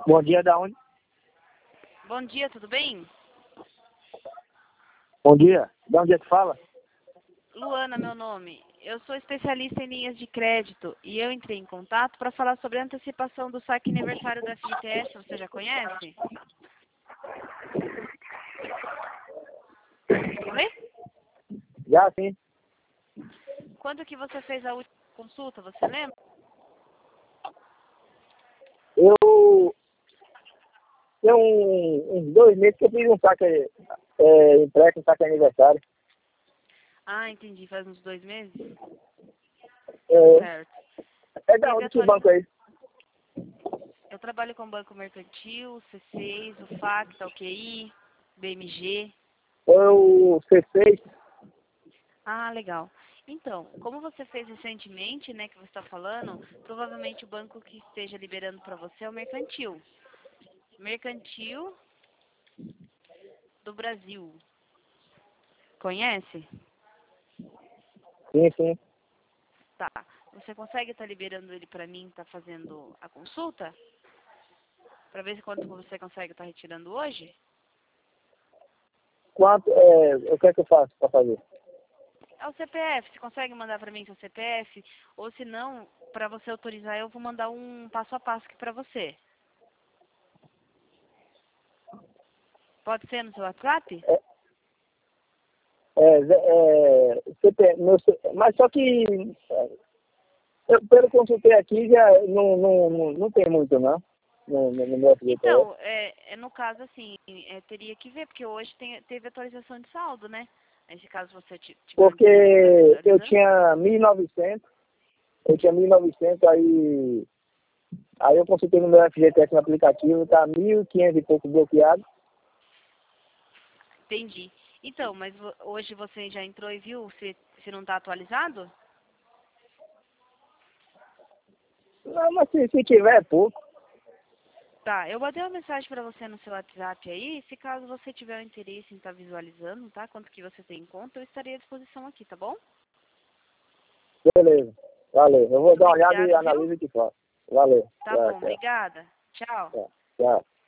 Bom dia, da onde? Bom dia, tudo bem? Bom dia. Da onde é que fala? Luana, meu nome. Eu sou especialista em linhas de crédito e eu entrei em contato para falar sobre a antecipação do saque aniversário da FGTS. Você já conhece? Oi? Já sim. Quando que você fez a última consulta, você lembra? Eu tenho uns 2 meses que eu fiz um saque empréstimo, saque aniversário. Ah, entendi. Faz uns 2 meses? É, Certo. é da onde que banco é esse? Eu trabalho com Banco Mercantil, o C6, o Facta, o QI, BMG. É o C6. Ah, legal. Então, como você fez recentemente, né, que você está falando, provavelmente o banco que esteja liberando para você é o Mercantil. Mercantil do Brasil. Conhece? Sim, sim. Tá. Você consegue estar liberando ele para mim, tá fazendo a consulta? Para ver quanto você consegue estar retirando hoje? O que é que eu faço para fazer? É o CPF. Você consegue mandar para mim seu CPF? Ou se não, para você autorizar, eu vou mandar um passo a passo aqui para você. Pode ser no seu WhatsApp? Mas só que, pelo que eu consultei aqui, já não tem muito, não, no meu FGTS. Então, no caso, assim, teria que ver, porque hoje teve atualização de saldo, né? Nesse caso, você tiver um Porque interesse em estar eu visualizando. tinha 1.900, aí eu consultei no meu FGTS no aplicativo, tá 1.500 e pouco bloqueado. Entendi. Então, mas hoje você já entrou e viu se não está atualizado? Não, mas se tiver é pouco. Tá, eu botei uma mensagem para você no seu WhatsApp aí, se caso você tiver interesse em estar visualizando, tá? Quanto que você tem em conta, eu estarei à disposição aqui, tá bom? Beleza, valeu. Eu vou Muito dar uma olhada e obrigada, viu? analiso o que faço. Valeu. Tá Tchau, bom, tchau. obrigada. Tchau. Tchau, tchau.